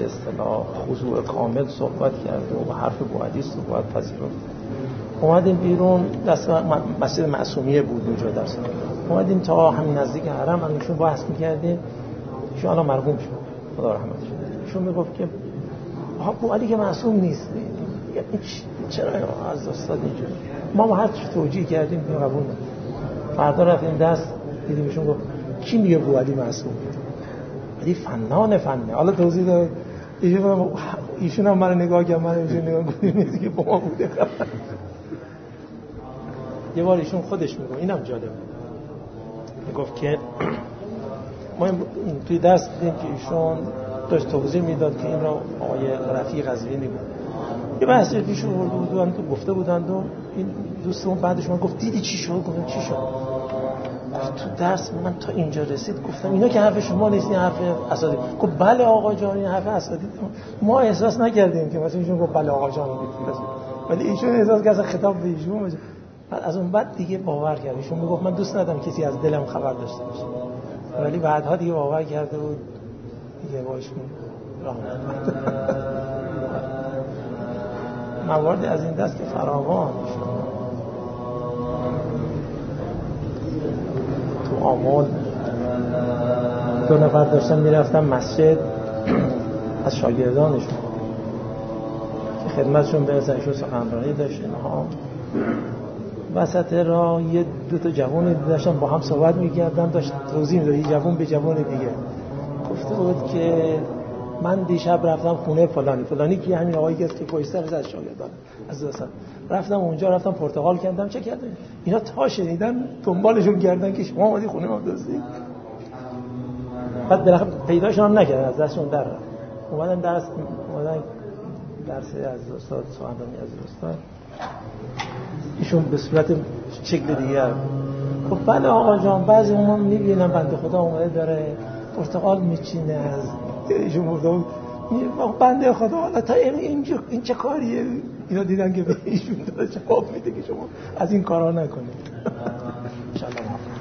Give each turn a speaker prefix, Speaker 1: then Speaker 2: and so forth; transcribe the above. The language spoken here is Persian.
Speaker 1: به اصطلاح خضوع کامل صحبت کرده و حرف بوادی است و باید پذیرفت. اومدیم بیرون، دست مسجد معصومیه بود اونجا درس. اومدیم تا همین نزدیک حرم، همینشون بحث می‌کردیم. ایشون الان مرحوم شد، خدا رحمتش بده. ایشون میگفت که بوادی که معصوم نیست، چرا از استاد اینجوری؟ ما هر چی توجیه کردیم قبول نکرد. فردا رفتیم دست دیدیم ایشون گفت کی میگه بوادی معصوم؟ ولی فنان فنه. حالا توضیح داد ایشون هم من نگاه کرد، من ایشون نگاه کردیم که با ما بوده. یه بار ایشون خودش میگه، اینم جالبه، میگفت که ما توی درس دیدیم که ایشون داشت توضیح میداد که این را آقای رفیع قزوینی بود. یه بحث پیش آورده بودن تو گفته بودند و این دوستمون بعدش من گفت دیدی چی شد؟ گفتم چی شد؟ تو درس من تا اینجا رسید گفتم اینا که حرف شما نیست، این حرف اساتید. گفت بله آقا جان این حرف اساتید. ما احساس نکردیم که مثلا ایشون گفت بله آقا جان، ولی ایشون احساس کرد خطاب به ایشون. بعد از اون بعد دیگه باور کرد. ایشون میگفت من دوست ندارم کسی از دلم خبر داشته باشه، ولی بعدها دیگه باور کرده بود دیگه با ایشون راه موارد از این دست که فراوان تو آمل 2 نفر داشتن میرفتن مسجد از شاگردانشون که خدمتشون برسنشون سخنرانی داشتن ها. وسط راه یه 2 جوان داشتن با هم صحبت میکردن، داشت توضیح میداد یه جوان به جوان دیگه. گفته بود که من دیشب رفتم خونه فلانی که همین آقایی که پشت سر از شاگردان از دوستان رفتم اونجا، رفتم پرتقال کندم. چه کردن اینا؟ تا شنیدن دنبالشون کردن که شما اومدی خونه ما دوستی. بعد بالاخره پیداشون هم نکردن، از دستشون در رفت. اومدن درس از استاد سخنرانی از استاد ایشون به صورت شکل دیگر گفت بله آقا جان بعضی ما میبینم بنده خدا اومده داره پرتقال میچینه از ایشون مرده بنده خدا حالا تا اینجا این چه کاریه؟ اینا دیدن که به ایشون داره جواب میده که شما از این کارا نکنید. ان شاء الله.